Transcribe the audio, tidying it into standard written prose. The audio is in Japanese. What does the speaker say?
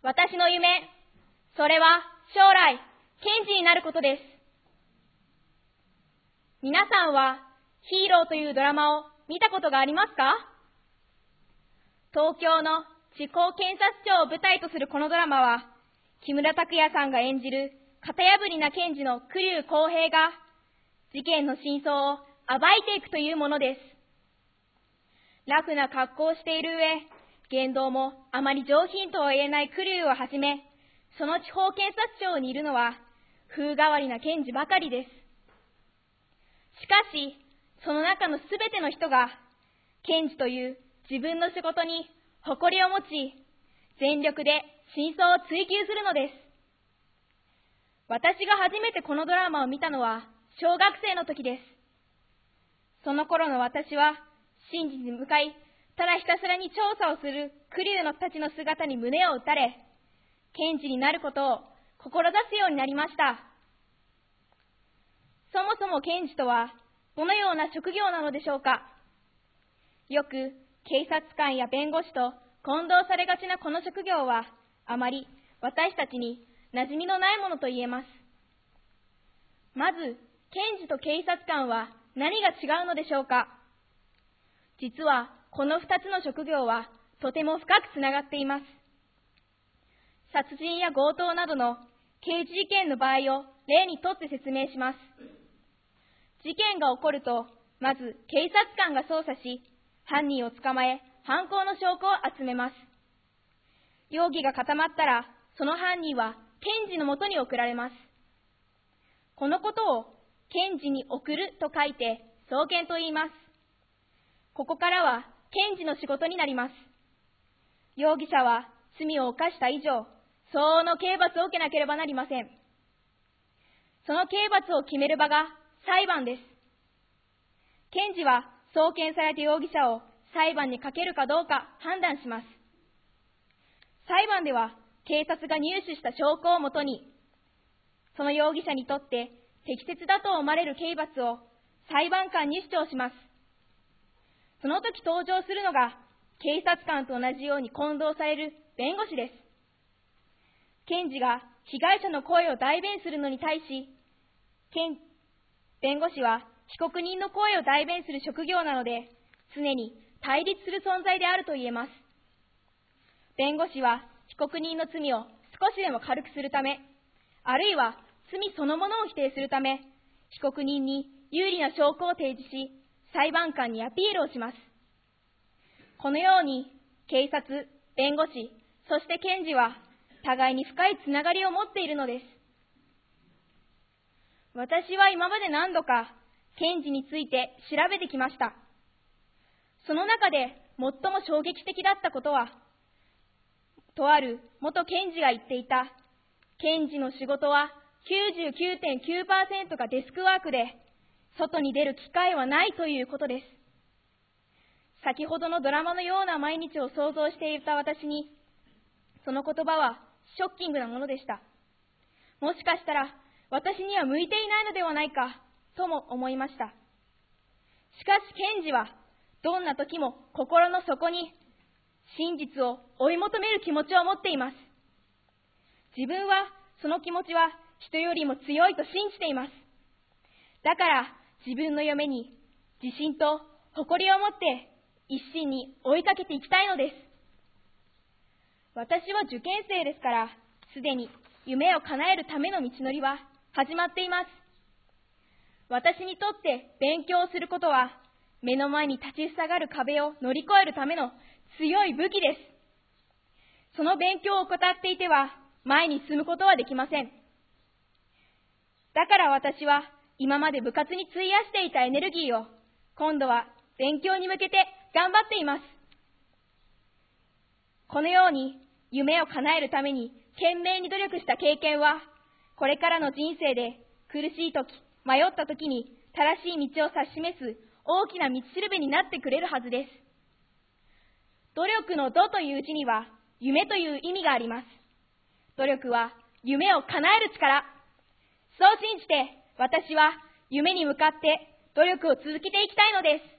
私の夢、それは将来、検事になることです。皆さんはヒーローというドラマを見たことがありますか？東京の地方検察庁を舞台とするこのドラマは、木村拓哉さんが演じる型破りな検事の栗生公平が事件の真相を暴いていくというものです。ラフな格好をしている上、言動もあまり上品とは言えない栗生をはじめ、その地方検察庁にいるのは風変わりな検事ばかりです。しかし、その中のすべての人が検事という自分の仕事に誇りを持ち、全力で真相を追求するのです。私が初めてこのドラマを見たのは小学生の時です。その頃の私は真実に向かい、ただひたすらに調査をする栗生たちの姿に胸を打たれ、検事になることを志すようになりました。そもそも検事とはどのような職業なのでしょうか。よく警察官や弁護士と混同されがちなこの職業は、あまり私たちに馴染みのないものと言えます。まず、検事と警察官は何が違うのでしょうか。実はこの2つの職業はとても深くつながっています。殺人や強盗などの刑事事件の場合を例にとって説明します。事件が起こると、まず警察官が捜査し、犯人を捕まえ、犯行の証拠を集めます。容疑が固まったら、その犯人は検事のもとに送られます。このことを検事に送ると書いて送検と言います。ここからは検事の仕事になります。容疑者は罪を犯した以上、相応の刑罰を受けなければなりません。その刑罰を決める場が裁判です。検事は送検された容疑者を裁判にかけるかどうか判断します。裁判では警察が入手した証拠をもとに、その容疑者にとって適切だと思われる刑罰を裁判官に主張します。その時登場するのが警察官と同じように混同される弁護士です。検事が被害者の声を代弁するのに対し、弁護士は被告人の声を代弁する職業なので、常に対立する存在であると言えます。弁護士は被告人の罪を少しでも軽くするため、あるいは罪そのものを否定するため、被告人に有利な証拠を提示し、裁判官にアピールをします。このように警察、弁護士、そして検事は互いに深いつながりを持っているのです。私は今まで何度か検事について調べてきました。その中で最も衝撃的だったことは、とある元検事が言っていた、検事の仕事は 99.9% がデスクワークで、外に出る機会はないということです。先ほどのドラマのような毎日を想像していた私に、その言葉はショッキングなものでした。もしかしたら私には向いていないのではないかとも思いました。しかし検事はどんな時も心の底に真実を追い求める気持ちを持っています。自分はその気持ちは人よりも強いと信じています。だから自分の夢に自信と誇りを持って一心に追いかけていきたいのです。私は受験生ですから、すでに夢を叶えるための道のりは始まっています。私にとって勉強をすることは、目の前に立ちふさがる壁を乗り越えるための強い武器です。その勉強を怠っていては前に進むことはできません。だから私は今まで部活に費やしていたエネルギーを今度は勉強に向けて頑張っています。このように夢を叶えるために懸命に努力した経験は、これからの人生で苦しい時、迷った時に正しい道を指し示す大きな道しるべになってくれるはずです。努力の努という字には夢という意味があります。努力は夢を叶える力。そう信じて私は夢に向かって努力を続けていきたいのです。